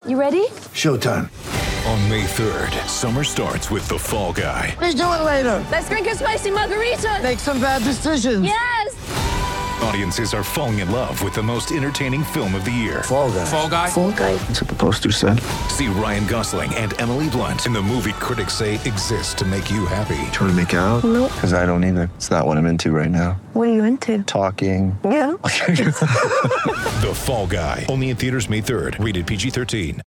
You ready? Showtime. On May 3rd, summer starts with The Fall Guy. Let's do it later. Let's drink a spicy margarita. Make some bad decisions. Yes! Audiences are falling in love with the most entertaining film of the year. Fall Guy. Fall Guy? Fall Guy. That's what the poster said. See Ryan Gosling and Emily Blunt in the movie critics say exists to make you happy. Trying to make it out? Nope. Because I don't either. It's not what I'm into right now. What are you into? Talking. Yeah. The Fall Guy. Only in theaters May 3rd. Rated PG-13.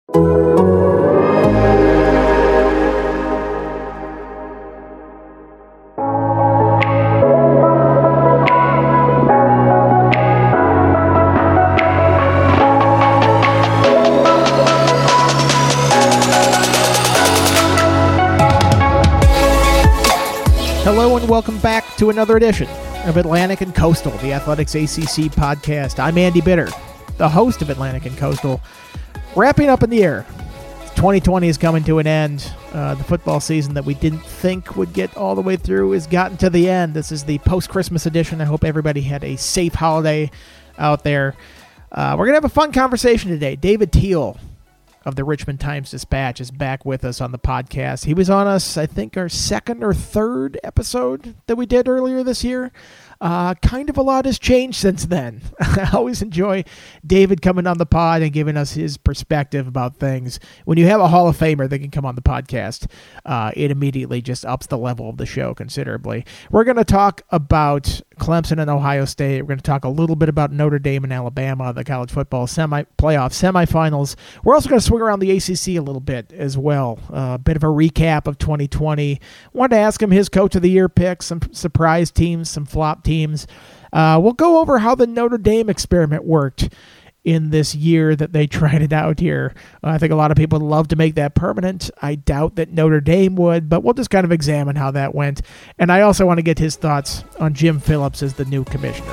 Hello and welcome back to another edition of Atlantic and Coastal, the Athletics ACC podcast. I'm Andy Bitter, the host of Atlantic and Coastal. Wrapping up in the year. 2020 is coming to an end. The football season that we didn't think would get all the way through has gotten to the end. This is the post-Christmas edition. I hope everybody had a safe holiday out there. We're going to have a fun conversation today. David Teel of the Richmond Times-Dispatch is back with us on the podcast. He was on us, I think, our second or third episode that we did earlier this year. Kind of a lot has changed since then. I always enjoy David coming on the pod and giving us his perspective about things. When you have a Hall of Famer that can come on the podcast, it immediately just ups the level of the show considerably. We're going to talk about Clemson and Ohio State. We're going to talk a little bit about Notre Dame and Alabama, the college football playoff semifinals. We're also going to swing around the ACC a little bit as well. A bit of a recap of 2020. Wanted to ask him his Coach of the Year picks, some surprise teams, some flop teams. We'll go over how the Notre Dame experiment worked in this year that they tried it out here. I think a lot of people would love to make that permanent. I doubt that Notre Dame would, but we'll just kind of examine how that went. And I also want to get his thoughts on Jim Phillips as the new commissioner.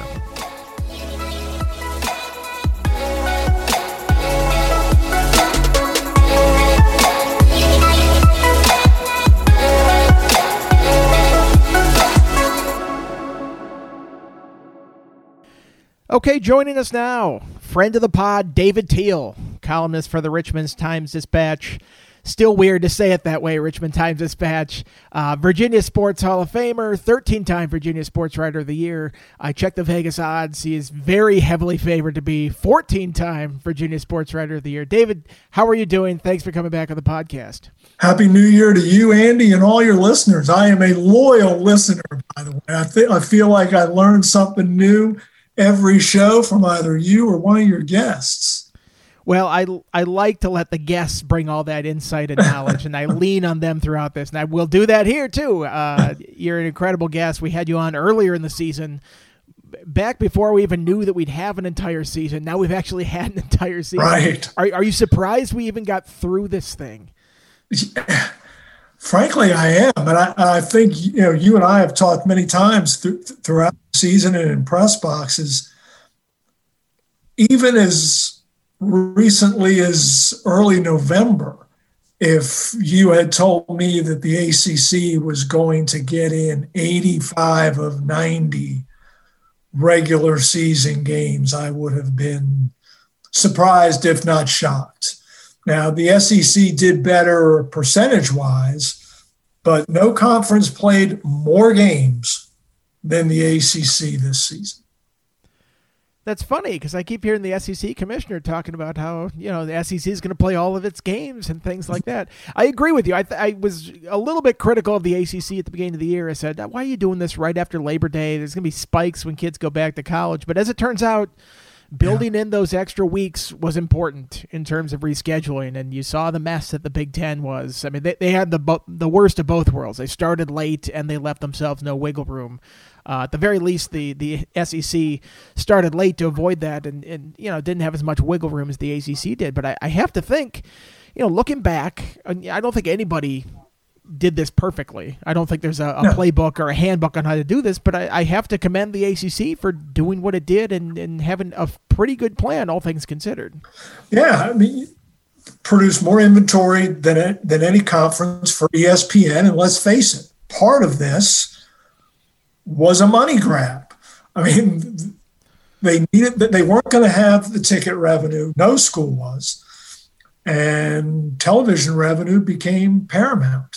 Okay, joining us now, friend of the pod, David Teel, columnist for the Richmond Times-Dispatch. Still weird to say it that way, Richmond Times-Dispatch. Virginia Sports Hall of Famer, 13-time Virginia Sports Writer of the Year. I checked the Vegas odds. He is very heavily favored to be 14-time Virginia Sports Writer of the Year. David, how are you doing? Thanks for coming back on the podcast. Happy New Year to you, Andy, and all your listeners. I am a loyal listener, by the way. I feel like I learned something new every show from either you or one of your guests. Well, I like to let the guests bring all that insight and knowledge, and I lean on them throughout this, and I will do that here too. You're an incredible guest. We had you on earlier in the season, back before we even knew that we'd have an entire season. Now we've actually had an entire season. Right. Are you surprised we even got through this thing? Frankly, I am, and I think you and I have talked many times throughout the season and in press boxes. Even as recently as early November, if you had told me that the ACC was going to get in 85 of 90 regular season games, I would have been surprised, if not shocked. Now, the SEC did better percentage-wise, but no conference played more games than the ACC this season. That's funny because I keep hearing the SEC commissioner talking about how, the SEC is going to play all of its games and things like that. I agree with you. I was a little bit critical of the ACC at the beginning of the year. I said, why are you doing this right after Labor Day? There's going to be spikes when kids go back to college. But as it turns out, building in those extra weeks was important in terms of rescheduling, and you saw the mess that the Big Ten was. I mean, they had the worst of both worlds. They started late, and they left themselves no wiggle room. At the very least, the SEC started late to avoid that and didn't have as much wiggle room as the ACC did. But I have to think, looking back, I don't think anybody did this perfectly. I don't think there's a playbook or a handbook on how to do this, but I have to commend the ACC for doing what it did and having a pretty good plan, all things considered. Yeah, I mean, produce more inventory than any conference for ESPN, and let's face it, part of this was a money grab. I mean, they weren't going to have the ticket revenue. No school was. and television revenue became paramount.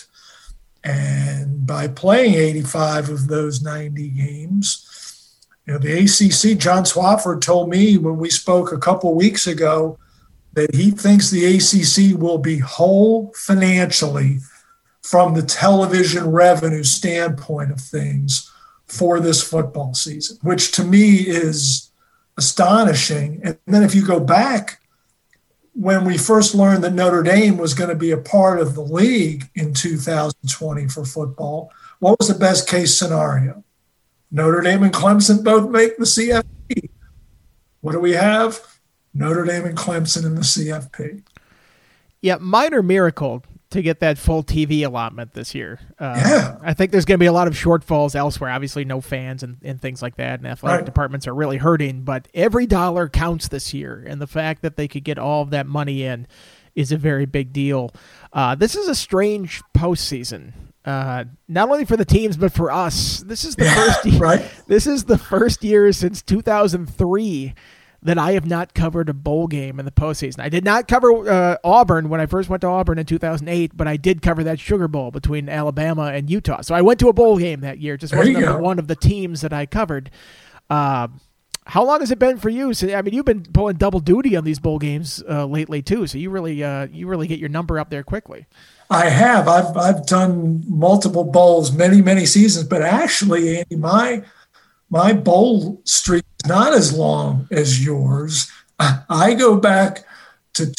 And by playing 85 of those 90 games, the ACC, John Swafford told me when we spoke a couple weeks ago that he thinks the ACC will be whole financially from the television revenue standpoint of things for this football season, which to me is astonishing. And then if you go back, when we first learned that Notre Dame was going to be a part of the league in 2020 for football, what was the best case scenario? Notre Dame and Clemson both make the CFP. What do we have? Notre Dame and Clemson in the CFP. Yeah, minor miracle to get that full TV allotment this year. Yeah. I think there's going to be a lot of shortfalls elsewhere. Obviously, no fans and things like that, and athletic departments are really hurting. But every dollar counts this year, and the fact that they could get all of that money in is a very big deal. This is a strange postseason, not only for the teams but for us. This is the first year. Right. This is the first year since 2003 that I have not covered a bowl game in the postseason. I did not cover Auburn when I first went to Auburn in 2008, but I did cover that Sugar Bowl between Alabama and Utah. So I went to a bowl game that year. Just wasn't one of the teams that I covered. How long has it been for you? So, I mean, you've been pulling double duty on these bowl games lately too. So you really get your number up there quickly. I have. I've done multiple bowls, many seasons. But actually, Andy, my bowl streak is not as long as yours. I go back to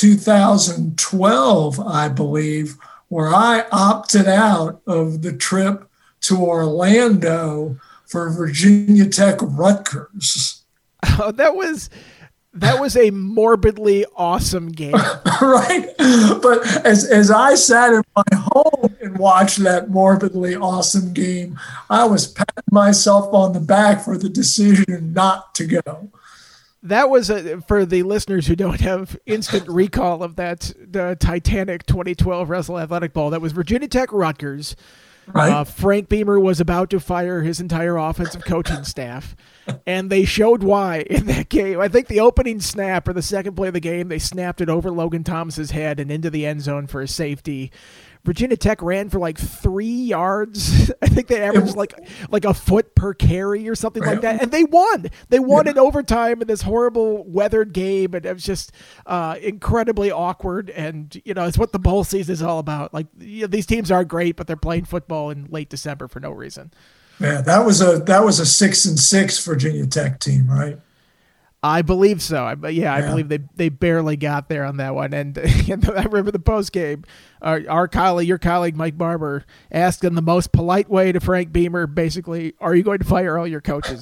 2012, I believe, where I opted out of the trip to Orlando for Virginia Tech Rutgers. Oh, that was a morbidly awesome game. Right. But as I sat in my home and watched that morbidly awesome game, I was patting myself on the back for the decision not to go. That was, for the listeners who don't have instant recall of that, the Titanic 2012 Wrestle Athletic Bowl, that was Virginia Tech Rutgers. Right. Frank Beamer was about to fire his entire offensive coaching staff, and they showed why in that game. I think the opening snap or the second play of the game, they snapped it over Logan Thomas's head and into the end zone for a safety. Virginia Tech ran for like 3 yards. I think they averaged like a foot per carry or something like that. And they won. They won in overtime in this horrible weathered game. And it was just incredibly awkward. And, it's what the bowl season is all about. Like, these teams are great, but they're playing football in late December for no reason. Yeah, that was a 6-6 Virginia Tech team, right? I believe so. I believe they barely got there on that one. And I remember the post game. Your colleague Mike Barber asked in the most polite way to Frank Beamer, basically, "Are you going to fire all your coaches?"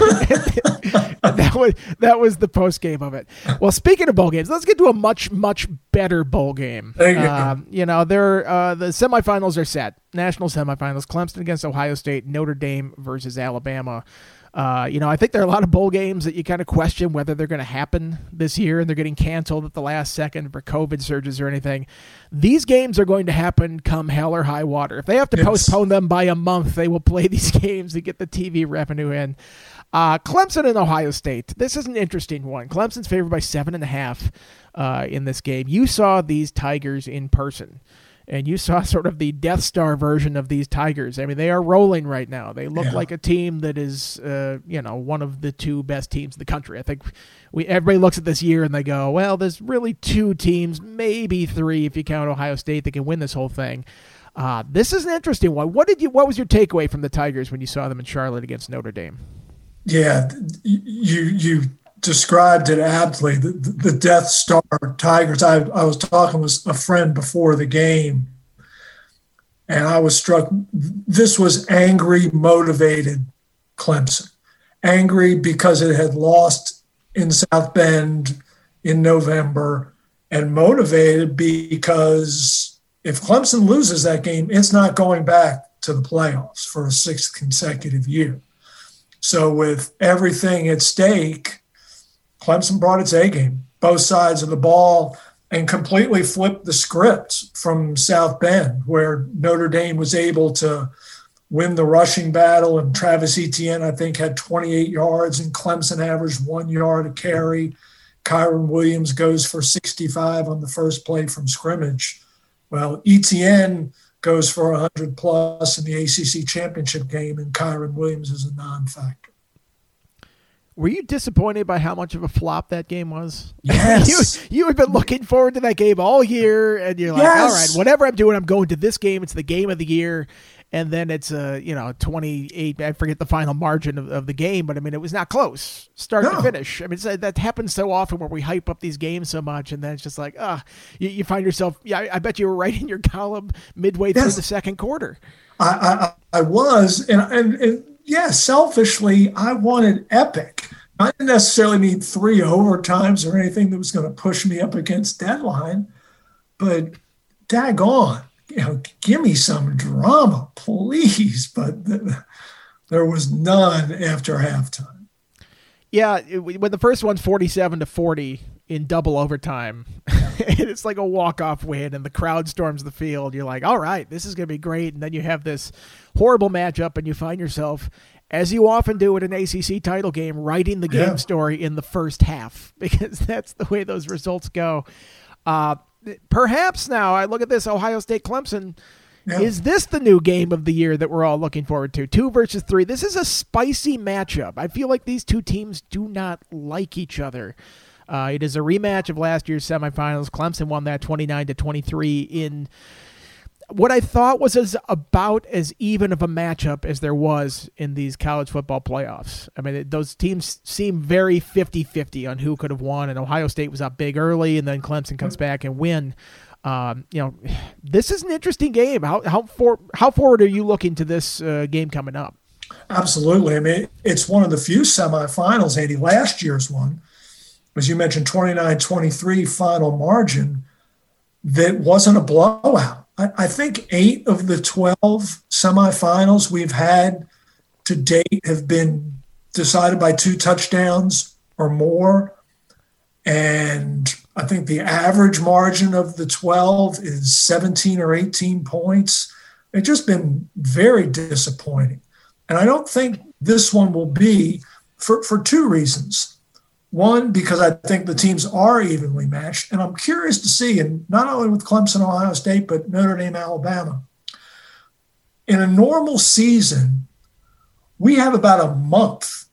And that was the post game of it. Well, speaking of bowl games, let's get to a much better bowl game. There you go. The semifinals are set. National semifinals: Clemson against Ohio State, Notre Dame versus Alabama. I think there are a lot of bowl games that you kind of question whether they're going to happen this year, and they're getting canceled at the last second for COVID surges or anything. These games are going to happen come hell or high water. If they have to postpone them by a month, they will play these games to get the TV revenue in. Clemson and Ohio State. This is an interesting one. Clemson's favored by 7.5 in this game. You saw these Tigers in person, and you saw sort of the Death Star version of these Tigers. I mean, they are rolling right now. They look like a team that is, one of the two best teams in the country. I think everybody looks at this year and they go, well, there's really two teams, maybe three if you count Ohio State, that can win this whole thing. This is an interesting one. What was your takeaway from the Tigers when you saw them in Charlotte against Notre Dame? Yeah, you described it aptly, the Death Star Tigers. I was talking with a friend before the game, and I was struck. This was angry, motivated Clemson. Angry because it had lost in South Bend in November, and motivated because if Clemson loses that game, it's not going back to the playoffs for a sixth consecutive year. So with everything at stake, Clemson brought its A game, both sides of the ball, and completely flipped the script from South Bend, where Notre Dame was able to win the rushing battle, and Travis Etienne, I think, had 28 yards, and Clemson averaged 1 yard a carry. Kyron Williams goes for 65 on the first play from scrimmage. Well, ETN goes for 100 plus in the ACC championship game, and Kyron Williams is a non-factor. Were you disappointed by how much of a flop that game was? Yes. you had been looking forward to that game all year, and you're like, Yes. all right, whatever I'm doing, I'm going to this game. It's the game of the year. And then it's 28. I forget the final margin of the game, but I mean, it was not close, start to finish. I mean, that happens so often where we hype up these games so much, and then it's just like, you find yourself. Yeah, I bet you were writing your column midway through the second quarter. I was, and yeah, selfishly, I wanted epic. I didn't necessarily need 3 overtimes or anything that was going to push me up against deadline, but daggone. Give me some drama, please. But there was none after halftime. Yeah, when the first one's 47-40 in double overtime, and it's like a walk-off win, and the crowd storms the field. You're like, all right, this is going to be great. And then you have this horrible matchup, and you find yourself, as you often do at an ACC title game, writing the game story in the first half, because that's the way those results go. Perhaps now I look at this Ohio State Clemson. Yeah. Is this the new game of the year that we're all looking forward to? 2 versus 3. This is a spicy matchup. I feel like these two teams do not like each other. It is a rematch of last year's semifinals. Clemson won that 29-23 in what I thought was about as even of a matchup as there was in these college football playoffs. I mean, those teams seem very 50-50 on who could have won, and Ohio State was up big early, and then Clemson comes back and win. This is an interesting game. How forward are you looking to this game coming up? Absolutely. I mean, it's one of the few semifinals, Andy. Last year's one, as you mentioned, 29-23 final margin that wasn't a blowout. I think 8 of the 12 semifinals we've had to date have been decided by 2 touchdowns or more. And I think the average margin of the 12 is 17 or 18 points. It's just been very disappointing. And I don't think this one will be for 2 reasons. One, because I think the teams are evenly matched. And I'm curious to see, and not only with Clemson, Ohio State, but Notre Dame, Alabama. In a normal season, we have about a month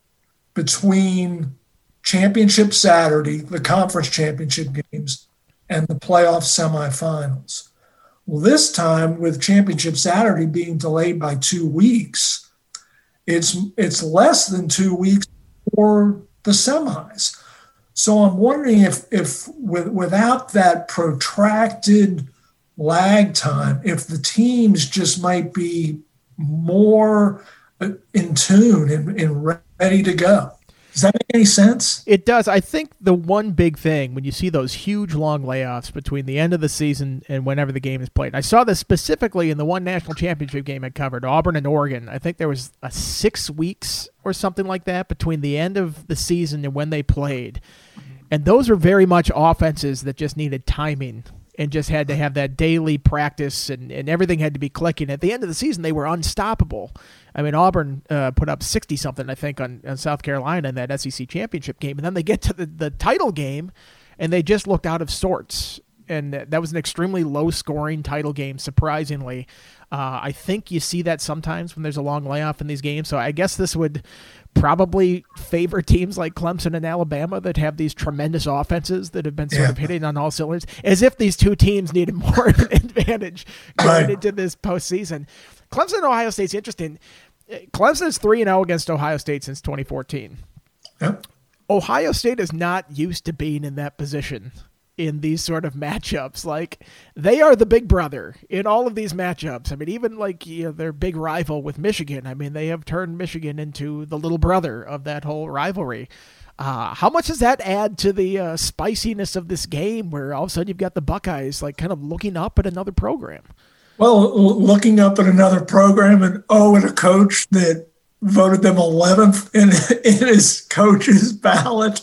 between Championship Saturday, the conference championship games, and the playoff semifinals. Well, this time, with Championship Saturday being delayed by 2 weeks, it's less than 2 weeks for the semis. So I'm wondering if without that protracted lag time, if the teams just might be more in tune and ready to go. Does that make any sense? It does. I think the one big thing when you see those huge long layoffs between the end of the season and whenever the game is played, I saw this specifically in the one national championship game I covered, Auburn and Oregon. I think there was 6 weeks or something like that between the end of the season and when they played. And those were very much offenses that just needed timing and just had to have that daily practice and everything had to be clicking. At the end of the season, they were unstoppable. I mean, Auburn put up 60-something, I think, on South Carolina in that SEC championship game. And then they get to the title game, and they just looked out of sorts. And that was an extremely low-scoring title game, surprisingly. I think you see that sometimes when there's a long layoff in these games. So I guess this would probably favor teams like Clemson and Alabama that have these tremendous offenses that have been sort of hitting on all cylinders, as if these two teams needed more of an advantage going into this postseason. Clemson and Ohio State's interesting. Clemson is 3-0 against Ohio State since 2014. Yep. Ohio State is not used to being in that position in these sort of matchups. Like, they are the big brother in all of these matchups. I mean, even like, their big rival with Michigan. I mean, they have turned Michigan into the little brother of that whole rivalry. How much does that add to the spiciness of this game where all of a sudden you've got the Buckeyes like kind of looking up at another program? Well, looking up at another program and at a coach that voted them 11th in his coach's ballot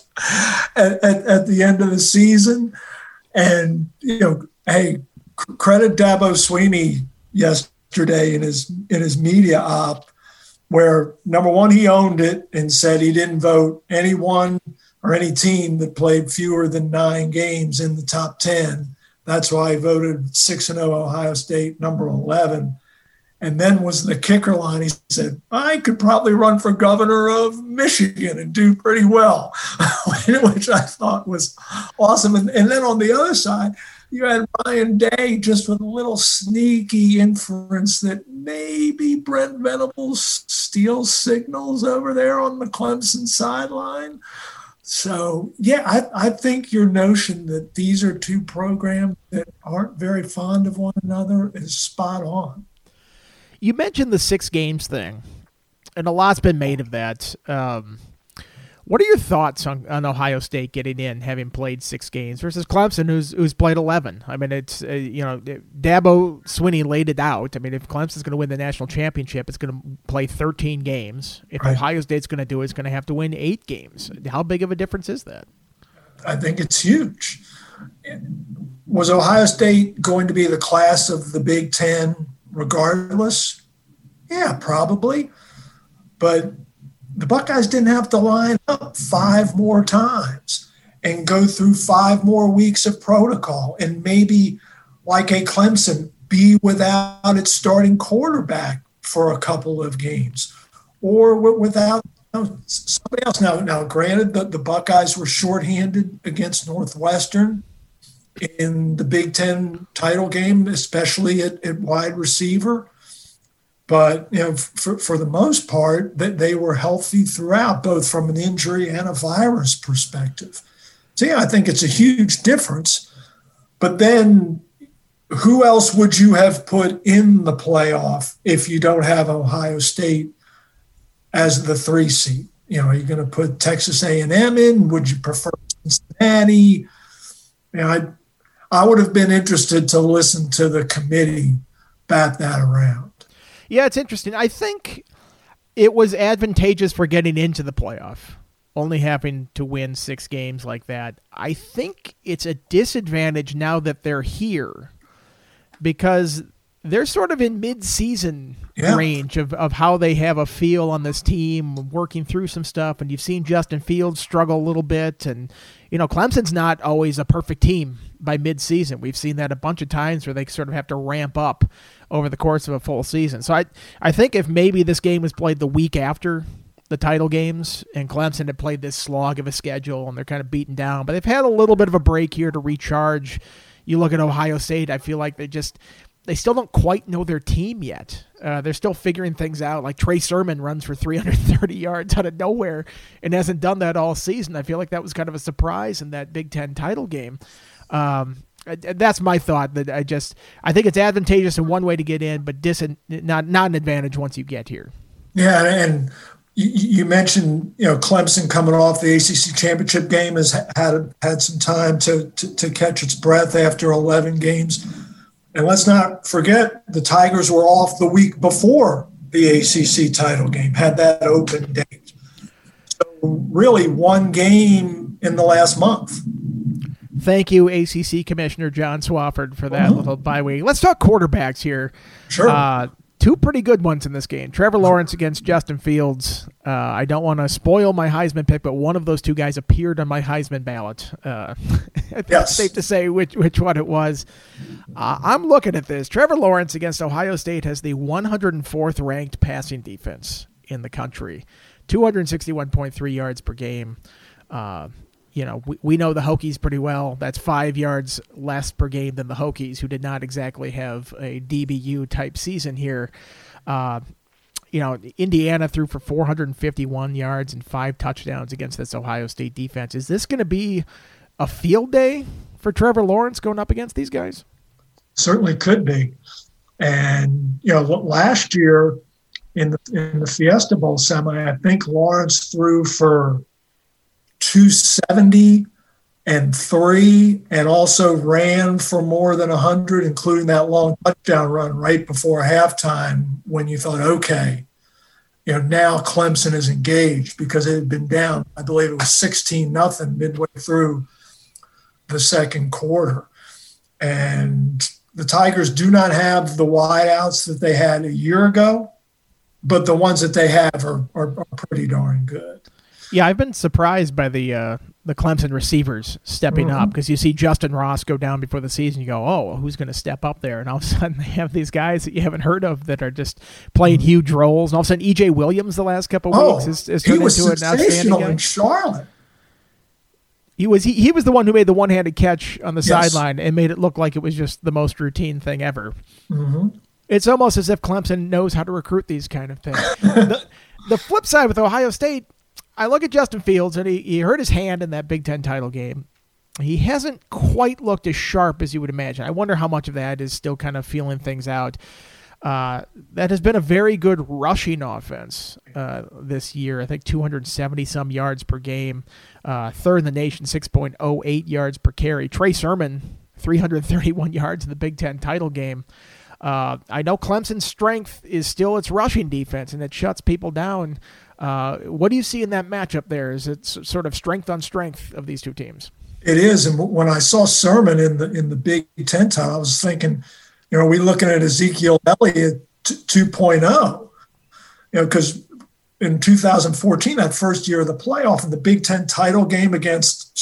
at the end of the season. And, hey, credit Dabo Swinney yesterday in his media op, where, number one, he owned it and said he didn't vote anyone or any team that played fewer than 9 games in the top 10. That's why I voted 6-0 Ohio State, number 11. And then was the kicker line. He said, I could probably run for governor of Michigan and do pretty well, which I thought was awesome. And then on the other side, you had Ryan Day just with a little sneaky inference that maybe Brent Venables steals signals over there on the Clemson sideline. So, yeah, I think your notion that these are two programs that aren't very fond of one another is spot on. You mentioned the 6 games thing, and a lot's been made of that. What are your thoughts on Ohio State getting in, having played 6 games, versus Clemson, who's played 11? I mean, it's Dabo Swinney laid it out. I mean, if Clemson's going to win the national championship, it's going to play 13 games. If right. Ohio State's going to do it, it's going to have to win 8 games. How big of a difference is that? I think it's huge. Was Ohio State going to be the class of the Big Ten regardless? Yeah, probably. But the Buckeyes didn't have to line up 5 more times and go through 5 more weeks of protocol and maybe, like a Clemson, be without its starting quarterback for a couple of games or without somebody else. Now, granted, the Buckeyes were shorthanded against Northwestern in the Big Ten title game, especially at wide receiver. But, for the most part, that they were healthy throughout, both from an injury and a virus perspective. So, yeah, I think it's a huge difference. But then who else would you have put in the playoff if you don't have Ohio State as the 3 seed? Are you going to put Texas A&M in? Would you prefer Cincinnati? I would have been interested to listen to the committee bat that around. Yeah, it's interesting. I think it was advantageous for getting into the playoff, only having to win 6 games like that. I think it's a disadvantage now that they're here because they're sort of in mid-season range of how they have a feel on this team, working through some stuff, and you've seen Justin Fields struggle a little bit, and Clemson's not always a perfect team by mid-season. We've seen that a bunch of times where they sort of have to ramp up over the course of a full season. So I think if maybe this game was played the week after the title games and Clemson had played this slog of a schedule and they're kind of beaten down, but they've had a little bit of a break here to recharge. You look at Ohio State, I feel like they still don't quite know their team yet. They're still figuring things out. Like Trey Sermon runs for 330 yards out of nowhere and hasn't done that all season. I feel like that was kind of a surprise in that Big Ten title game. That's my thought. That I think it's advantageous in one way to get in, but not an advantage once you get here. Yeah, and you mentioned Clemson coming off the ACC championship game has had some time to catch its breath after 11 games. And let's not forget the Tigers were off the week before the ACC title game, had that open date. So really 1 game in the last month. Thank you, ACC Commissioner John Swofford, for that little bye week. Let's talk quarterbacks here. Sure. 2 pretty good ones in this game. Trevor Lawrence against Justin Fields. I don't want to spoil my Heisman pick, but one of those 2 guys appeared on my Heisman ballot. I think it's safe to say which one it was. I'm looking at this. Trevor Lawrence against Ohio State has the 104th ranked passing defense in the country. 261.3 yards per game. We know the Hokies pretty well. That's 5 yards less per game than the Hokies, who did not exactly have a DBU type season here. Indiana threw for 451 yards and 5 touchdowns against this Ohio State defense. Is this going to be a field day for Trevor Lawrence going up against these guys? Certainly could be. And, last year in the Fiesta Bowl semi, I think Lawrence threw for 270 and 3, and also ran for more than 100, including that long touchdown run right before halftime when you thought, okay, now Clemson is engaged because it had been down. I believe it was 16-0 midway through the second quarter. And the Tigers do not have the wideouts that they had a year ago, but the ones that they have are pretty darn good. Yeah, I've been surprised by the Clemson receivers stepping up, because you see Justin Ross go down before the season. You go, oh, who's going to step up there? And all of a sudden they have these guys that you haven't heard of that are just playing huge roles. And all of a sudden E.J. Williams the last couple of weeks is turned into an outstanding guy. In Charlotte. He was the one who made the one-handed catch on the sideline and made it look like it was just the most routine thing ever. Mm-hmm. It's almost as if Clemson knows how to recruit these kind of things. The flip side with Ohio State, I look at Justin Fields, and he hurt his hand in that Big Ten title game. He hasn't quite looked as sharp as you would imagine. I wonder how much of that is still kind of feeling things out. That has been a very good rushing offense this year. I think 270-some yards per game. Third in the nation, 6.08 yards per carry. Trey Sermon, 331 yards in the Big Ten title game. I know Clemson's strength is still its rushing defense, and it shuts people down. What do you see in that matchup there? Is it sort of strength on strength of these two teams? It is, and when I saw Sermon in the Big Ten title, I was thinking, are we looking at Ezekiel Elliott 2.0? Because in 2014, that first year of the playoff, in the Big Ten title game against,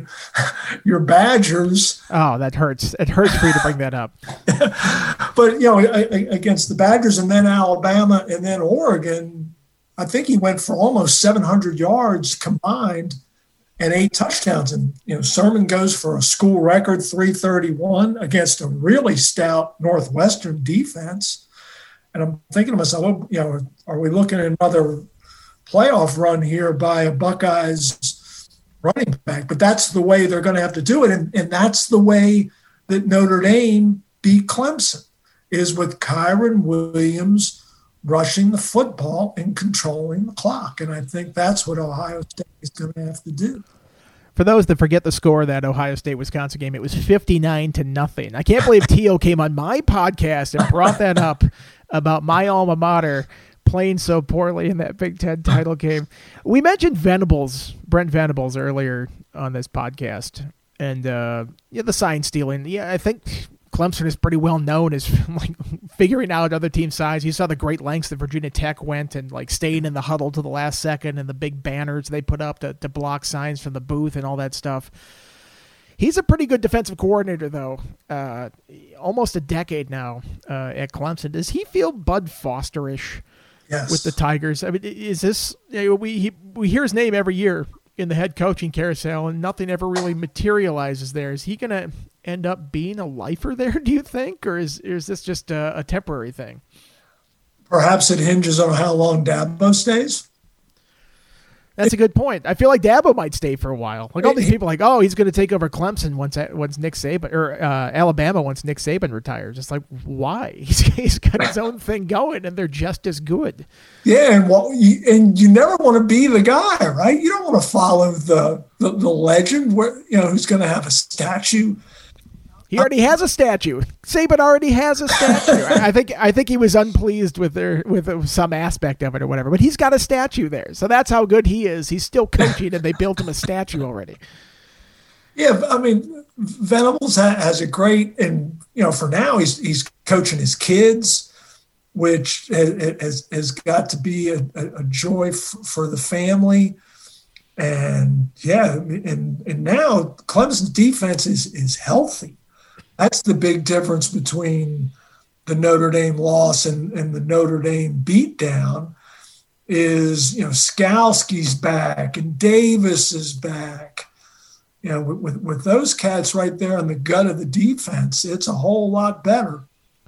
your Badgers. Oh, that hurts. It hurts for you to bring that up. But, against the Badgers and then Alabama and then Oregon, I think he went for almost 700 yards combined and 8 touchdowns. And, Sermon goes for a school record 331 against a really stout Northwestern defense. And I'm thinking to myself, are we looking at another playoff run here by a Buckeyes running back? But that's the way they're going to have to do it. And that's the way that Notre Dame beat Clemson, is with Kyron Williams rushing the football and controlling the clock. And I think that's what Ohio State is going to have to do. For those that forget the score of that Ohio State-Wisconsin game, it was 59-0. I can't believe T.O. came on my podcast and brought that up about my alma mater playing so poorly in that Big Ten title game. We mentioned Brent Venables, earlier on this podcast, and the sign stealing. Yeah, I think Clemson is pretty well known as figuring out other team size. You saw the great lengths that Virginia Tech went, and staying in the huddle to the last second, and the big banners they put up to block signs from the booth and all that stuff. He's a pretty good defensive coordinator, though. Almost a decade now at Clemson. Does he feel Bud Foster-ish with the Tigers? I mean, is this we hear his name every year in the head coaching carousel, and nothing ever really materializes there. Is he going to end up being a lifer there, do you think, or is this just a temporary thing? Perhaps it hinges on how long Dabo stays. That's a good point. I feel like Dabo might stay for a while. All these people he's going to take over Clemson once Nick Saban, or Alabama once Nick Saban retires. It's why? He's got his own thing going, and they're just as good. Yeah, and you never want to be the guy, right? You don't want to follow the legend who's going to have a statue. He already has a statue. Saban already has a statue. I think he was unpleased with some aspect of it or whatever, but he's got a statue there. So that's how good he is. He's still coaching, and they built him a statue already. Yeah, I mean, Venables has a great, and for now he's coaching his kids, which has got to be a joy for the family. And and now Clemson's defense is healthy. That's the big difference between the Notre Dame loss and the Notre Dame beatdown is, Skalski's back and Davis is back. With those cats right there in the gut of the defense, it's a whole lot better.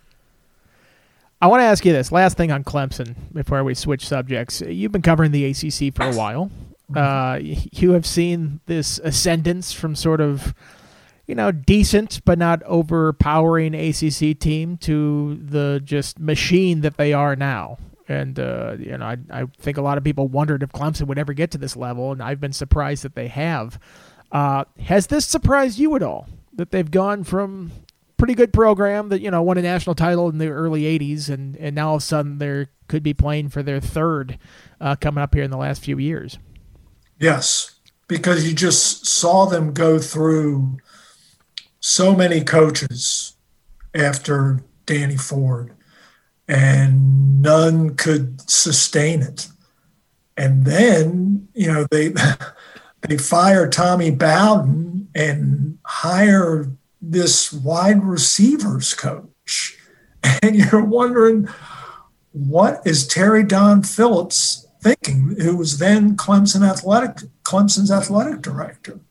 I want to ask you this last thing on Clemson before we switch subjects. You've been covering the ACC for a while. You have seen this ascendance from sort of, decent but not overpowering ACC team to the just machine that they are now. And, I think a lot of people wondered if Clemson would ever get to this level, and I've been surprised that they have. Has this surprised you at all, that they've gone from pretty good program that, won a national title in the early 80s, and now all of a sudden they could be playing for their third coming up here in the last few years? Yes, because you just saw them go through so many coaches after Danny Ford, and none could sustain it. And then, they they fire Tommy Bowden and hire this wide receivers coach. And you're wondering, what is Terry Don Phillips thinking, who was then Clemson's athletic director?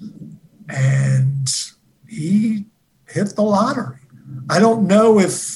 And he hit the lottery. I don't know if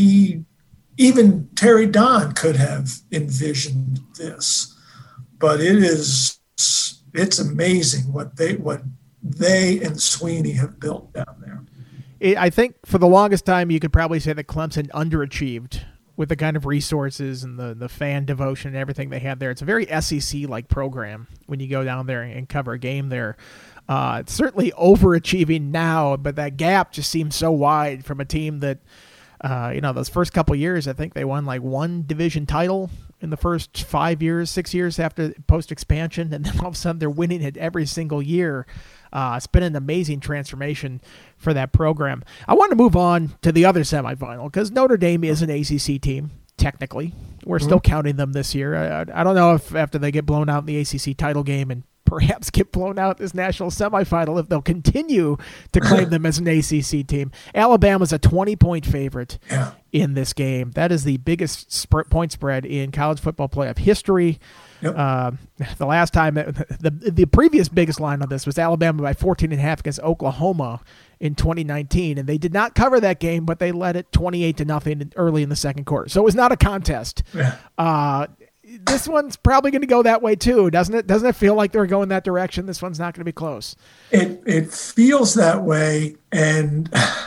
even Terry Don could have envisioned this, but it's amazing what they and Sweeney have built down there. I think for the longest time, you could probably say that Clemson underachieved with the kind of resources and the fan devotion and everything they had there. It's a very SEC-like program when you go down there and cover a game there. It's certainly overachieving now, but that gap just seems so wide from a team that, those first couple years, I think they won like one division title in the first 6 years after post-expansion, and then all of a sudden they're winning it every single year. It's been an amazing transformation for that program. I want to move on to the other semifinal because Notre Dame is an ACC team, technically. We're still counting them this year. I don't know if after they get blown out in the ACC title game and perhaps get blown out this national semifinal, if they'll continue to claim them as an ACC team. Alabama's a 20-point favorite in this game. That is the biggest point spread in college football playoff history. Yep. The last time, the previous biggest line on this was Alabama by 14.5 against Oklahoma in 2019, and they did not cover that game, but they led it 28-0 early in the second quarter. So it was not a contest. Yeah. This one's probably going to go that way too, doesn't it? Doesn't it feel like they're going that direction? This one's not going to be close. It feels that way, and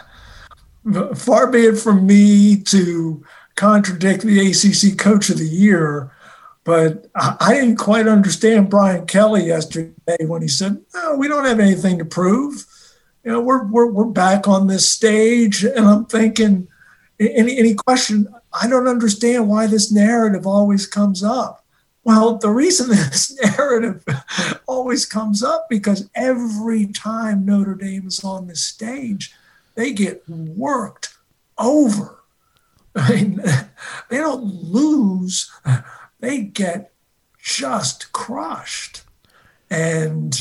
far be it from me to contradict the ACC Coach of the Year, but I didn't quite understand Brian Kelly yesterday when he said, "No, we don't have anything to prove. We're back on this stage." And I'm thinking, any question, I don't understand why this narrative always comes up. Well, the reason this narrative always comes up because every time Notre Dame is on the stage, they get worked over. I mean, they don't lose. They get just crushed. And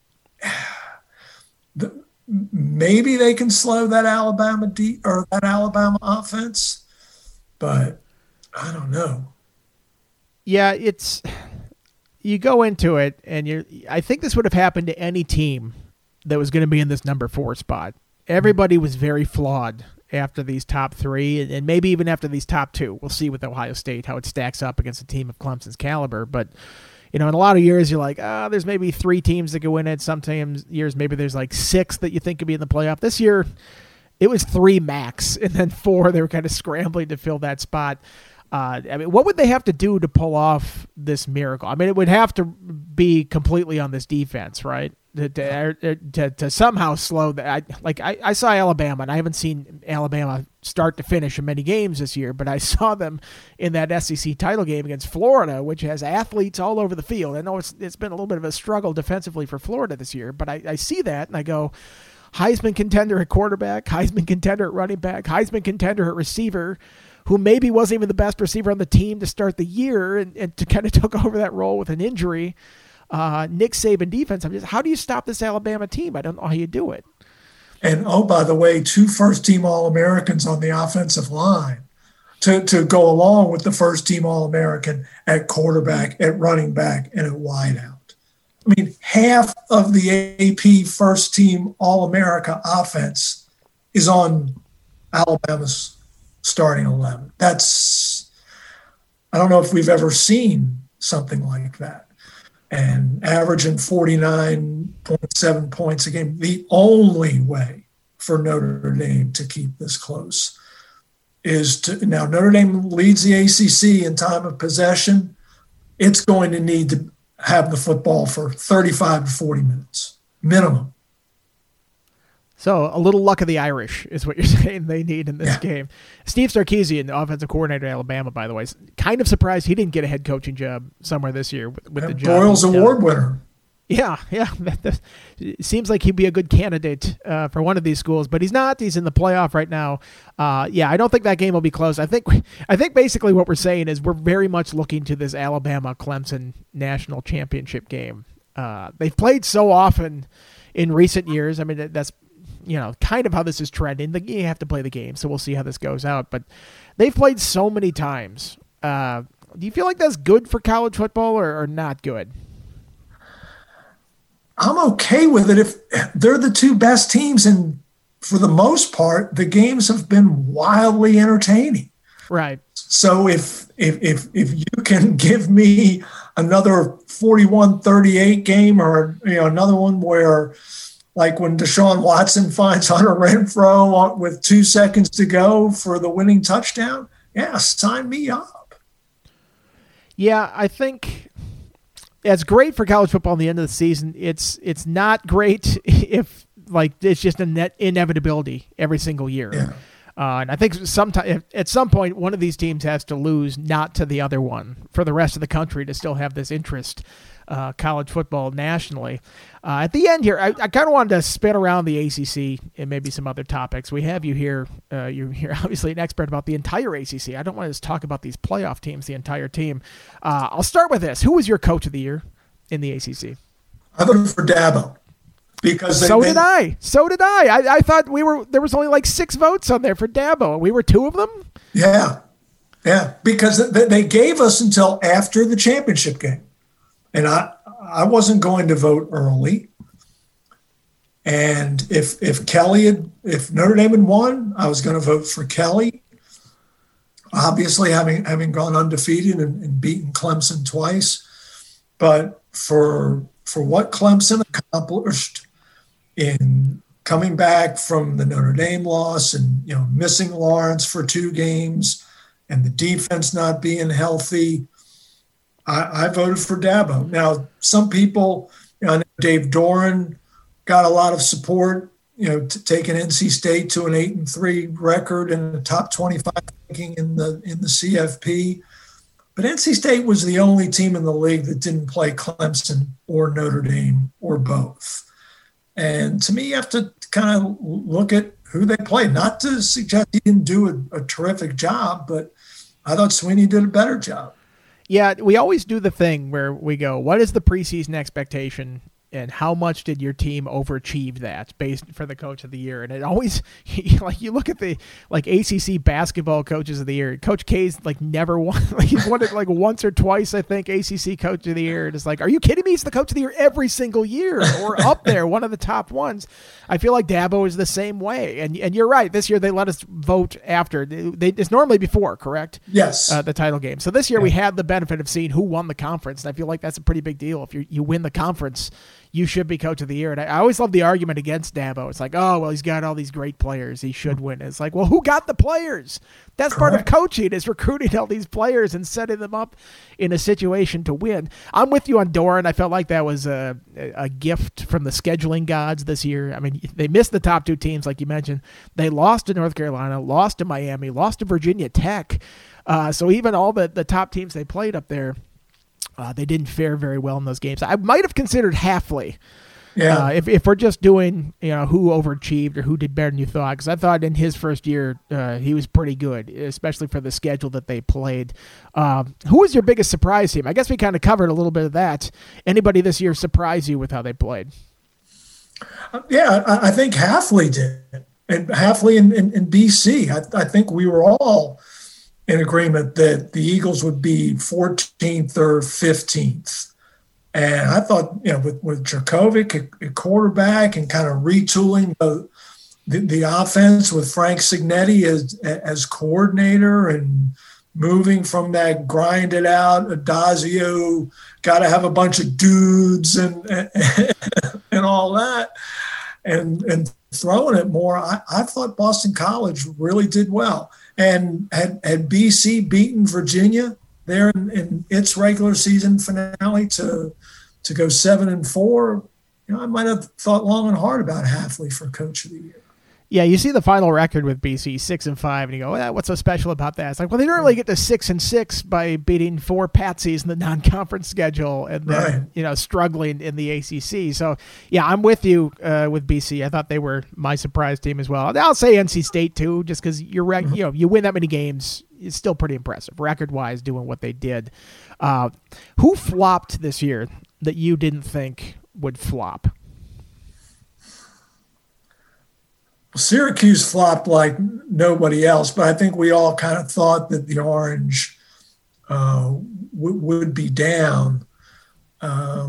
maybe they can slow that Alabama offense, but I don't know. Yeah, you go into it, and I think this would have happened to any team that was going to be in this number 4 spot. Everybody was very flawed after these top 3, and maybe even after these top 2. We'll see with Ohio State how it stacks up against a team of Clemson's caliber. But, in a lot of years, you're like, there's maybe 3 teams that could win it. Sometimes years, maybe there's like 6 that you think could be in the playoff. This year, it was 3 max, and then 4, they were kind of scrambling to fill that spot. What would they have to do to pull off this miracle? I mean, it would have to be completely on this defense, right? To somehow slow that. I saw Alabama, and I haven't seen Alabama start to finish in many games this year, but I saw them in that SEC title game against Florida, which has athletes all over the field. I know it's been a little bit of a struggle defensively for Florida this year, but I see that, and I go, Heisman contender at quarterback, Heisman contender at running back, Heisman contender at receiver, who maybe wasn't even the best receiver on the team to start the year and to kind of took over that role with an injury. Nick Saban defense. How do you stop this Alabama team? I don't know how you do it. And, by the way, 2 first-team All-Americans on the offensive line to go along with the first-team All-American at quarterback, at running back, and at wideout. I mean, half of the AP first-team All-America offense is on Alabama's starting 11. I don't know if we've ever seen something like that. And averaging 49.7 points a game, the only way for Notre Dame to keep this close is to – now Notre Dame leads the ACC in time of possession. It's going to need to have the football for 35 to 40 minutes, minimum. So a little luck of the Irish is what you're saying they need in this game. Steve Sarkisian, the offensive coordinator at Alabama, by the way, is kind of surprised he didn't get a head coaching job somewhere this year with the job. Broyles Award winner. Yeah. It seems like he'd be a good candidate for one of these schools, but he's not. He's in the playoff right now. I don't think that game will be close. I think basically what we're saying is we're very much looking to this Alabama-Clemson national championship game. They've played so often in recent years. I mean, that's kind of how this is trending. You have to play the game, so we'll see how this goes out. But they've played so many times. Do you feel like that's good for college football or not good? I'm okay with it if they're the two best teams, and for the most part, the games have been wildly entertaining. Right. So if you can give me another 41-38 game, or another one where, like when Deshaun Watson finds Hunter Renfrow with 2 seconds to go for the winning touchdown, yeah, sign me up. Yeah, I think it's great for college football in the end of the season. It's not great if it's just a net inevitability every single year. Yeah. And I think at some point, one of these teams has to lose, not to the other one, for the rest of the country to still have this interest, college football nationally. At the end here, I kind of wanted to spin around the ACC and maybe some other topics. We have you here. You're here, obviously an expert about the entire ACC. I don't want to just talk about these playoff teams, the entire team. I'll start with this. Who was your coach of the year in the ACC? I voted for Dabo. Because So did I. I thought there was only like 6 votes on there for Dabo. We were 2 of them. Yeah. Because they gave us until after the championship game, and I wasn't going to vote early. And if Notre Dame had won, I was going to vote for Kelly. Obviously, having gone undefeated and beaten Clemson twice, but for what Clemson accomplished in coming back from the Notre Dame loss and missing Lawrence for 2 games and the defense not being healthy, I voted for Dabo. Now, some people, I know Dave Doran got a lot of support, taking NC State to an 8-3 record and a top 25 ranking in the CFP. But NC State was the only team in the league that didn't play Clemson or Notre Dame or both. And to me, you have to kind of look at who they played. Not to suggest he didn't do a terrific job, but I thought Sweeney did a better job. Yeah, we always do the thing where we go, what is the preseason expectation and how much did your team overachieve that based for the coach of the year? And it always, you look at the ACC basketball coaches of the year. Coach K's never won. He's won it once or twice, I think, ACC coach of the year. And it's are you kidding me? He's the coach of the year every single year, or up there, one of the top ones. I feel like Dabo is the same way. And you're right. This year they let us vote after. It's normally before, correct? Yes. The title game. So this year we had the benefit of seeing who won the conference. And I feel like that's a pretty big deal. If you win the conference, you should be coach of the year. And I always love the argument against Dabo. It's he's got all these great players. He should win. It's well, who got the players? That's part of coaching, is recruiting all these players and setting them up in a situation to win. I'm with you on Doran. I felt like that was a gift from the scheduling gods this year. I mean, they missed the top 2 teams, like you mentioned. They lost to North Carolina, lost to Miami, lost to Virginia Tech. So even all the top teams they played up there, they didn't fare very well in those games. I might have considered Hafley. Yeah. If we're just doing, who overachieved or who did better than you thought, because I thought in his first year he was pretty good, especially for the schedule that they played. Who was your biggest surprise team? I guess we kind of covered a little bit of that. Anybody this year surprise you with how they played? Yeah, I think Hafley did, and Hafley in BC. I think we were all in agreement that the Eagles would be 14th or 15th. And I thought, with Jurkovec at quarterback and kind of retooling the offense with Frank Signetti as coordinator and moving from that grinded out Adazio, got to have a bunch of dudes and all that, and throwing it more, I thought Boston College really did well. And had BC beaten Virginia there in its regular season finale to go 7-4, I might have thought long and hard about Hafley for coach of the year. Yeah, you see the final record with BC 6-5, and you go, what's so special about that? It's like, well, they normally get to 6-6 by beating 4 patsies in the non-conference schedule, and then struggling in the ACC. So, yeah, I'm with you with BC. I thought they were my surprise team as well. I'll say NC State too, just because you win that many games, it's still pretty impressive record-wise doing what they did. Who flopped this year that you didn't think would flop? Syracuse flopped like nobody else, but I think we all kind of thought that the Orange would be down. I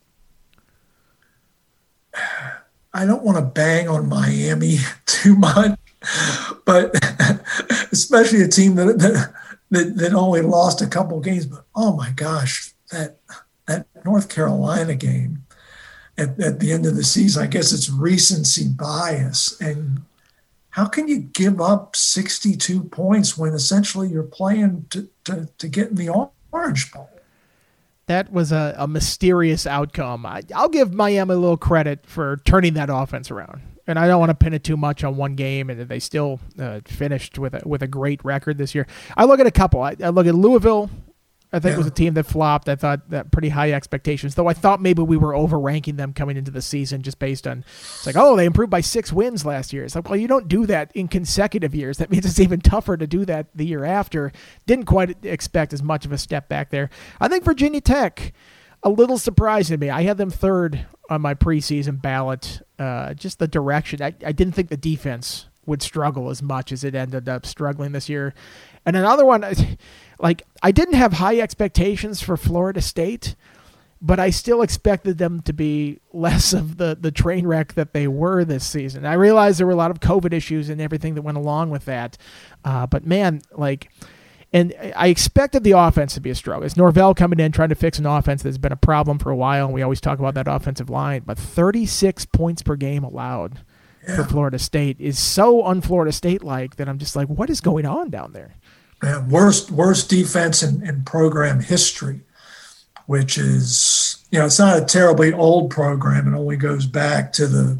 don't want to bang on Miami too much, but especially a team that only lost a couple of games. But oh my gosh, that North Carolina game at the end of the season, I guess it's recency bias. And how can you give up 62 points when essentially you're playing to get in the Orange Bowl? That was a mysterious outcome. I'll give Miami a little credit for turning that offense around. And I don't want to pin it too much on one game, and they still finished with a great record this year. I look at a couple. I look at Louisville. I think it was a team that flopped. I thought that pretty high expectations, though I thought maybe we were overranking them coming into the season just based on, it's like, they improved by 6 wins last year. It's like, well, you don't do that in consecutive years. That means it's even tougher to do that the year after. Didn't quite expect as much of a step back there. I think Virginia Tech, a little surprising to me. I had them third on my preseason ballot. Just the direction. I didn't think the defense would struggle as much as it ended up struggling this year. And another one, I didn't have high expectations for Florida State, but I still expected them to be less of the train wreck that they were this season. I realized there were a lot of COVID issues and everything that went along with that. But man, and I expected the offense to be a struggle. It's Norvell coming in trying to fix an offense that's been a problem for a while, and we always talk about that offensive line. But 36 points per game allowed for Florida State is so un-Florida State-like that I'm just like, what is going on down there? Yeah, worst defense in program history, which is, it's not a terribly old program. It only goes back to the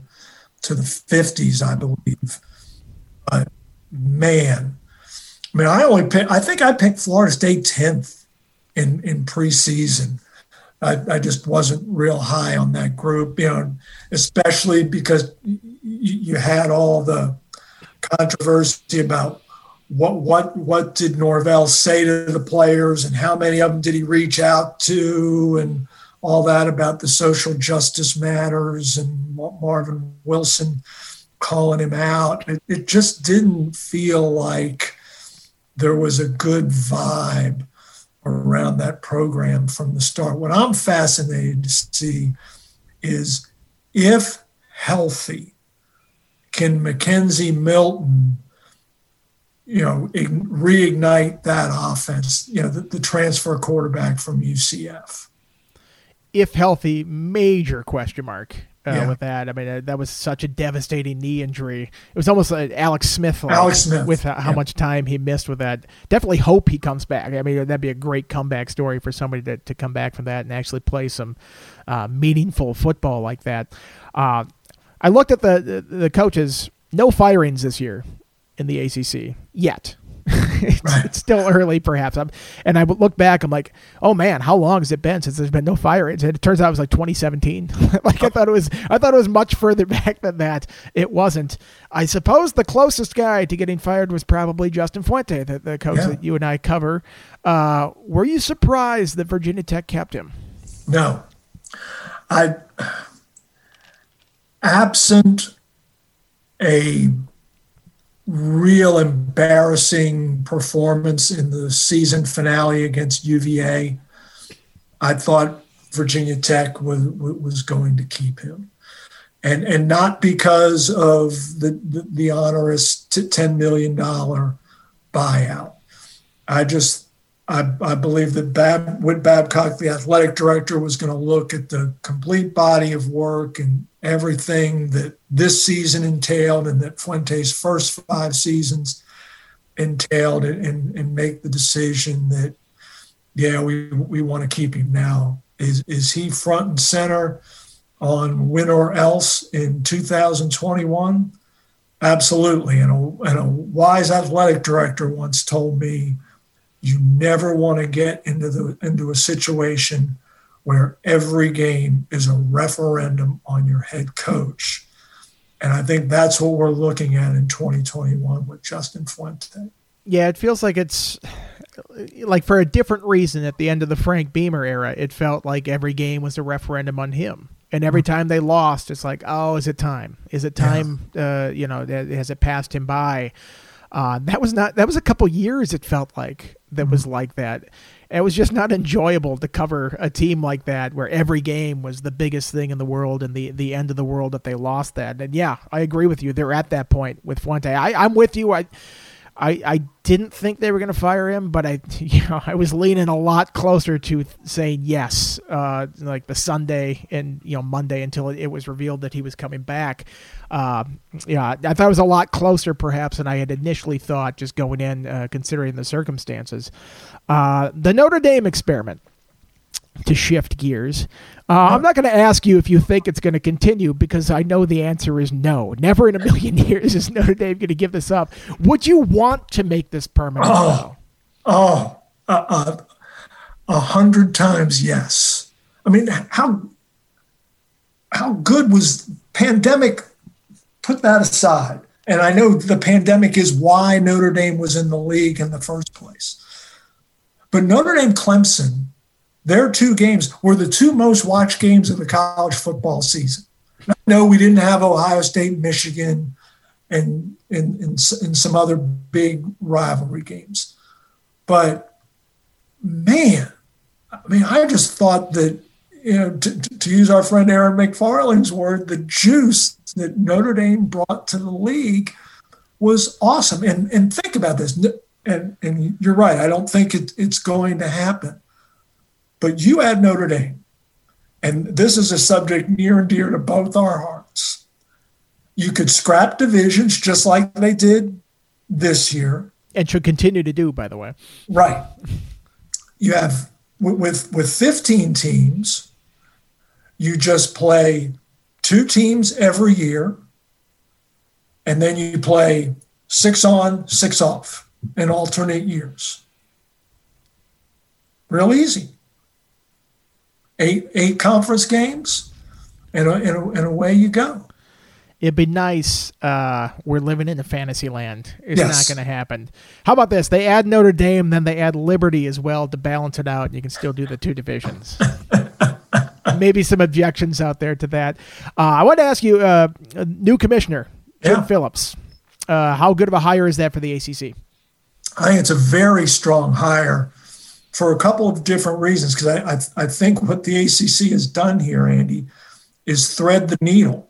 50s, I believe. But man, I think I picked Florida State 10th in preseason. I just wasn't real high on that group, especially because you had all the controversy about what did Norvell say to the players and how many of them did he reach out to and all that about the social justice matters and Marvin Wilson calling him out. It just didn't feel like there was a good vibe around that program from the start. What I'm fascinated to see is, if healthy, can Mackenzie Milton reignite that offense, the transfer quarterback from UCF. If healthy, major question mark with that. I mean, that was such a devastating knee injury. It was almost like Alex Smith with how much time he missed with that. Definitely hope he comes back. I mean, that'd be a great comeback story for somebody to come back from that and actually play some meaningful football like that. I looked at the coaches, no firings this year in the ACC yet. It's still early, perhaps. And I look back, I'm like, oh man, how long has it been since there's been no firings? And it turns out it was like 2017. I thought it was much further back than that. It wasn't. I suppose the closest guy to getting fired was probably Justin Fuente, the coach that you and I cover. Were you surprised that Virginia Tech kept him? No. Absent a real embarrassing performance in the season finale against UVA, I thought Virginia Tech was going to keep him, and not because of the onerous $10 million buyout. I believe that Whit Babcock, the athletic director, was going to look at the complete body of work and everything that this season entailed and that Fuente's first 5 seasons entailed, and make the decision that, we want to keep him now. Is he front and center on Win or Else in 2021? Absolutely. And a wise athletic director once told me, you never want to get into a situation where every game is a referendum on your head coach. And I think that's what we're looking at in 2021 with Justin Fuente. Yeah, it feels like it's like for a different reason at the end of the Frank Beamer era, it felt like every game was a referendum on him. And every time they lost, it's like, oh, is it time? Is it time? Yeah. Has it passed him by? That was a couple years, it felt like, that was like that. And it was just not enjoyable to cover a team like that where every game was the biggest thing in the world and the end of the world if they lost that. And yeah, I agree with you. They're at that point with Fuente. I'm with you. I didn't think they were going to fire him, but I was leaning a lot closer to saying yes, like the Sunday and Monday until it was revealed that he was coming back. I thought it was a lot closer perhaps than I had initially thought just going in, considering the circumstances. The Notre Dame experiment, to shift gears. I'm not going to ask you if you think it's going to continue because I know the answer is no. Never in a million years is Notre Dame going to give this up. Would you want to make this permanent? 100 times yes. I mean, how good was pandemic? Put that aside. And I know the pandemic is why Notre Dame was in the league in the first place. But Notre Dame Clemson, their two games were the two most watched games of the college football season. No, we didn't have Ohio State, Michigan, and some other big rivalry games. But, man, I mean, I just thought that, to use our friend Aaron McFarland's word, the juice that Notre Dame brought to the league was awesome. And think about this. And you're right. I don't think it's going to happen. But you add Notre Dame, and this is a subject near and dear to both our hearts. You could scrap divisions just like they did this year. And should continue to do, by the way. Right. You have, with 15 teams, you just play 2 teams every year, and then you play 6 on, 6 off in alternate years. Real easy. 8 conference games, and away you go. It'd be nice. We're living in a fantasy land. It's Yes. not going to happen. How about this? They add Notre Dame, then they add Liberty as well to balance it out, and you can still do the 2 divisions. Maybe some objections out there to that. I want to ask you, a new commissioner, Jim Phillips. How good of a hire is that for the ACC? I think it's a very strong hire for a couple of different reasons, because I think what the ACC has done here, Andy, is thread the needle.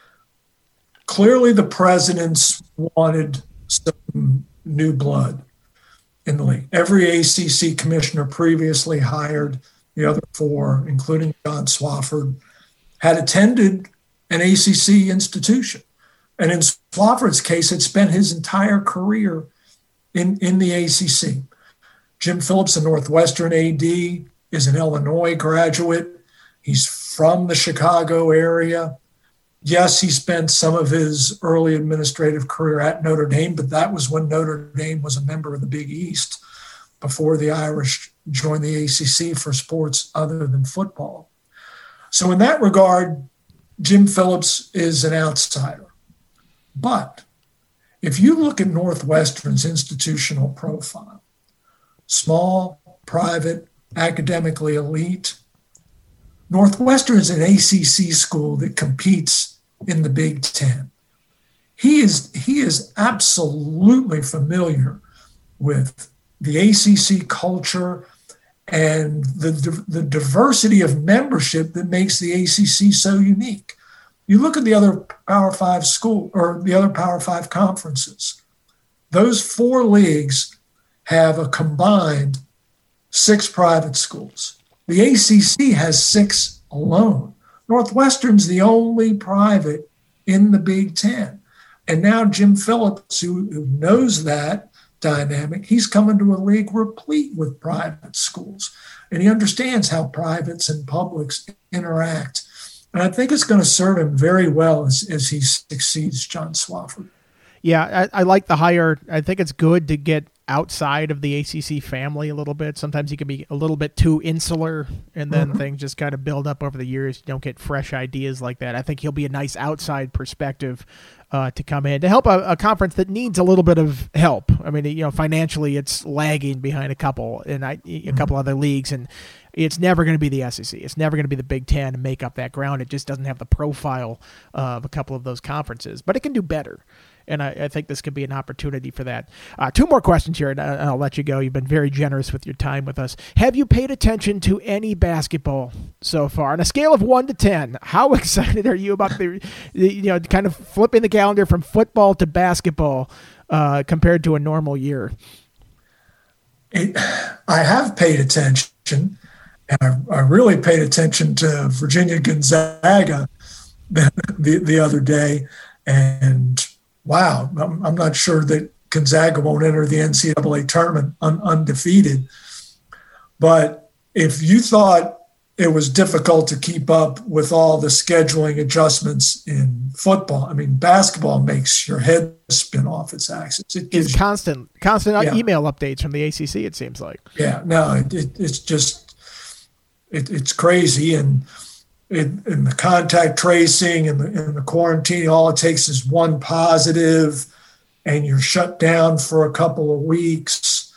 Clearly, the presidents wanted some new blood in the league. Every ACC commissioner previously hired, the other 4, including John Swofford, had attended an ACC institution. And in Swofford's case, had spent his entire career in the ACC. Jim Phillips, a Northwestern AD, is an Illinois graduate. He's from the Chicago area. Yes, he spent some of his early administrative career at Notre Dame, but that was when Notre Dame was a member of the Big East before the Irish joined the ACC for sports other than football. So in that regard, Jim Phillips is an outsider. But if you look at Northwestern's institutional profile, small, private, academically elite, Northwestern is an ACC school that competes in the Big Ten. He is absolutely familiar with the ACC culture and the diversity of membership that makes the ACC so unique. You look at the other Power 5 school or the other Power 5 conferences. Those 4 leagues have a combined 6 private schools. The ACC has 6 alone. Northwestern's the only private in the Big Ten. And now Jim Phillips, who knows that dynamic, he's coming to a league replete with private schools. And he understands how privates and publics interact. And I think it's going to serve him very well as he succeeds John Swofford. Yeah, I like the hire. I think it's good to get outside of the ACC family a little bit. Sometimes you can be a little bit too insular, and then things just kind of build up over the years. You don't get fresh ideas like that. I think he'll be a nice outside perspective to come in to help a conference that needs a little bit of help. I mean, financially it's lagging behind a couple other leagues, and it's never going to be the SEC. It's never going to be the Big Ten and make up that ground. It just doesn't have the profile of a couple of those conferences, but it can do better. And I think this could be an opportunity for that. 2 more questions here, and I'll let you go. You've been very generous with your time with us. Have you paid attention to any basketball so far? On a scale of 1 to 10, how excited are you about the kind of flipping the calendar from football to basketball compared to a normal year? I have paid attention, and I really paid attention to Virginia Gonzaga the other day, and wow, I'm not sure that Gonzaga won't enter the NCAA tournament undefeated. But if you thought it was difficult to keep up with all the scheduling adjustments in football, I mean, basketball makes your head spin off its axis. It's constant email updates from the ACC, it seems like. Yeah, no, it's just it's crazy. And in the contact tracing and the quarantine, all it takes is one positive and you're shut down for a couple of weeks.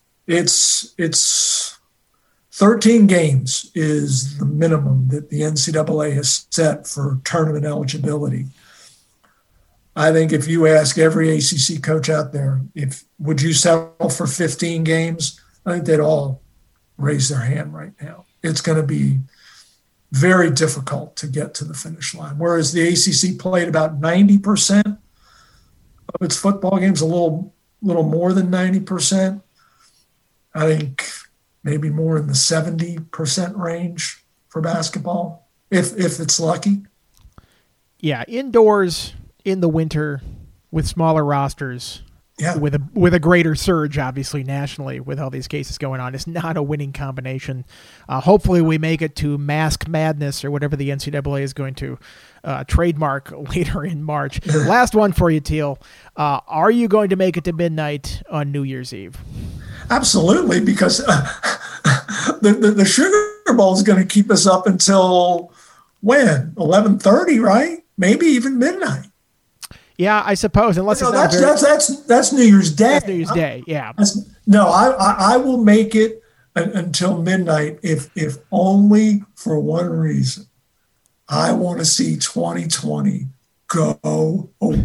It's 13 games is the minimum that the NCAA has set for tournament eligibility. I think if you ask every ACC coach out there, would you settle for 15 games? I think they'd all raise their hand right now. It's going to be very difficult to get to the finish line. Whereas the ACC played about 90% of its football games, a little more than 90%. I think maybe more in the 70% range for basketball, if it's lucky. Yeah, indoors in the winter with smaller rosters. Yeah, with a greater surge, obviously, nationally, with all these cases going on. It's not a winning combination. Hopefully we make it to Mask Madness or whatever the NCAA is going to trademark later in March. Last one for you, Teal. Are you going to make it to midnight on New Year's Eve? Absolutely, because the Sugar Bowl is going to keep us up until when? 11:30, right? Maybe even midnight. Yeah, I suppose, unless that's New Year's Day. That's New Year's Day, yeah. I will make it until midnight if only for one reason. I want to see 2020 go away.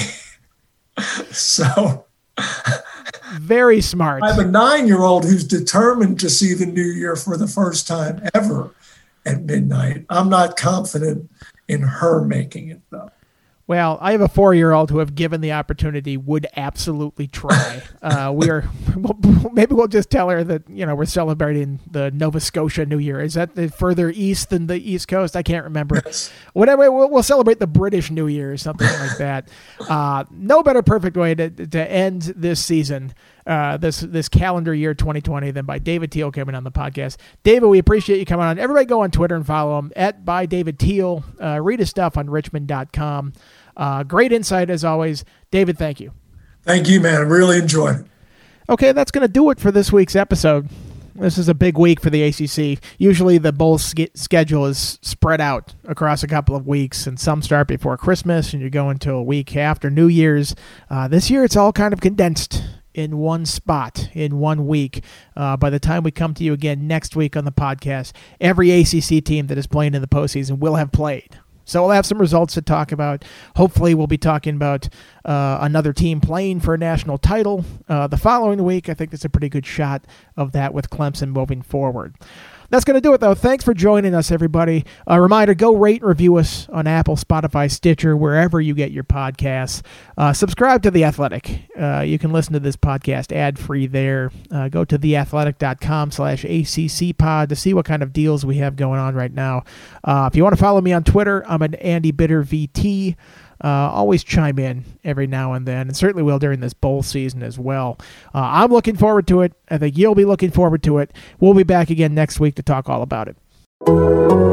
So very smart. I have a 9-year-old who's determined to see the new year for the first time ever at midnight. I'm not confident in her making it, though. Well, I have a 4-year-old who, if given the opportunity, would absolutely try. Maybe we'll just tell her that we're celebrating the Nova Scotia New Year. Is that further east than the East Coast? I can't remember. Yes. Whatever, we'll celebrate the British New Year or something like that. No better perfect way to end this season, this calendar year 2020, than by David Teal coming on the podcast. David, we appreciate you coming on. Everybody go on Twitter and follow him @ByDavidTeal. Read his stuff on Richmond.com. Great insight as always. David, thank you. Thank you, man. I really enjoyed it. Okay, that's going to do it for this week's episode. This is a big week for the ACC. Usually the bowl schedule is spread out across a couple of weeks, and some start before Christmas, and you go until a week after New Year's. This year it's all kind of condensed in one spot, in 1 week. By the time we come to you again next week on the podcast, every ACC team that is playing in the postseason will have played. So we'll have some results to talk about. Hopefully we'll be talking about another team playing for a national title the following week. I think that's a pretty good shot of that with Clemson moving forward. That's going to do it, though. Thanks for joining us, everybody. A reminder, go rate and review us on Apple, Spotify, Stitcher, wherever you get your podcasts. Subscribe to The Athletic. You can listen to this podcast ad-free there. Go to theathletic.com/ACCpod to see what kind of deals we have going on right now. If you want to follow me on Twitter, I'm an Andy Bitter VT. Always chime in every now and then, and certainly will during this bowl season as well. I'm looking forward to it. I think you'll be looking forward to it. We'll be back again next week to talk all about it.